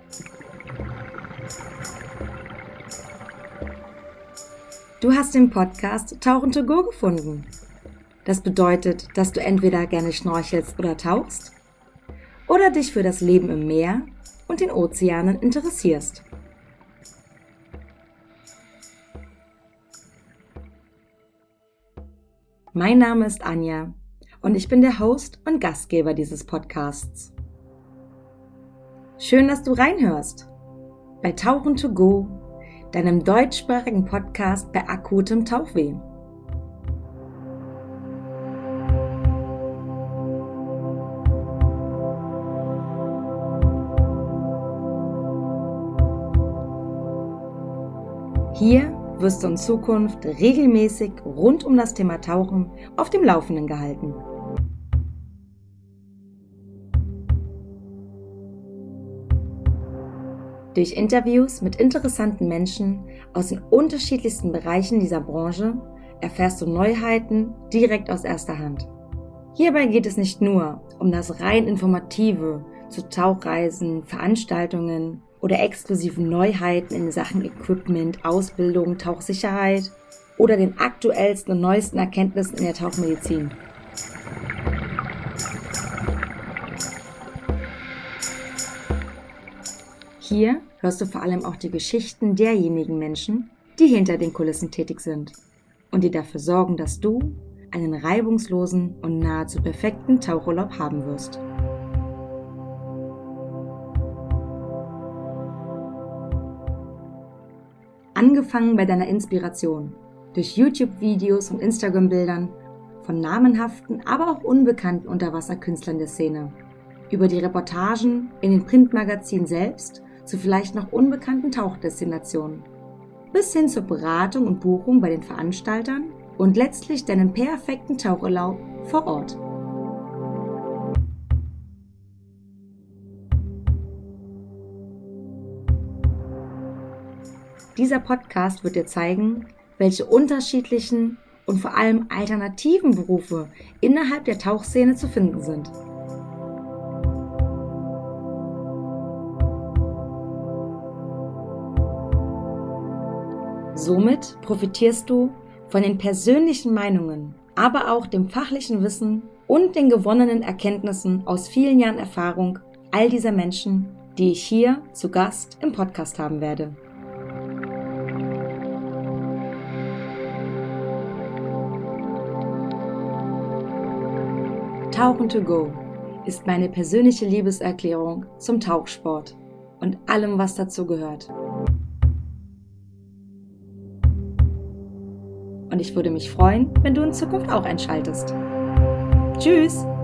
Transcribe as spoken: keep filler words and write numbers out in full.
Du hast den Podcast Tauchen to go gefunden. Das bedeutet, dass du entweder gerne schnorchelst oder tauchst oder dich für das Leben im Meer und den Ozeanen interessierst. Mein Name ist Anja und ich bin der Host und Gastgeber dieses Podcasts. Schön, dass du reinhörst bei Tauchen to go, deinem deutschsprachigen Podcast bei akutem Tauchweh. Hier wirst du in Zukunft regelmäßig rund um das Thema Tauchen auf dem Laufenden gehalten. Durch Interviews mit interessanten Menschen aus den unterschiedlichsten Bereichen dieser Branche erfährst du Neuheiten direkt aus erster Hand. Hierbei geht es nicht nur um das rein Informative zu Tauchreisen, Veranstaltungen oder exklusiven Neuheiten in Sachen Equipment, Ausbildung, Tauchsicherheit oder den aktuellsten und neuesten Erkenntnissen in der Tauchmedizin. Hier hörst du vor allem auch die Geschichten derjenigen Menschen, die hinter den Kulissen tätig sind und die dafür sorgen, dass du einen reibungslosen und nahezu perfekten Tauchurlaub haben wirst. Angefangen bei deiner Inspiration, durch YouTube-Videos und Instagram-Bildern von namenhaften, aber auch unbekannten Unterwasserkünstlern der Szene, über die Reportagen in den Printmagazinen selbst zu vielleicht noch unbekannten Tauchdestinationen, bis hin zur Beratung und Buchung bei den Veranstaltern und letztlich deinen perfekten Tauchurlaub vor Ort. Dieser Podcast wird dir zeigen, welche unterschiedlichen und vor allem alternativen Berufe innerhalb der Tauchszene zu finden sind. Somit profitierst du von den persönlichen Meinungen, aber auch dem fachlichen Wissen und den gewonnenen Erkenntnissen aus vielen Jahren Erfahrung all dieser Menschen, die ich hier zu Gast im Podcast haben werde. Tauchen to go ist meine persönliche Liebeserklärung zum Tauchsport und allem, was dazu gehört. Und ich würde mich freuen, wenn du in Zukunft auch einschaltest. Tschüss!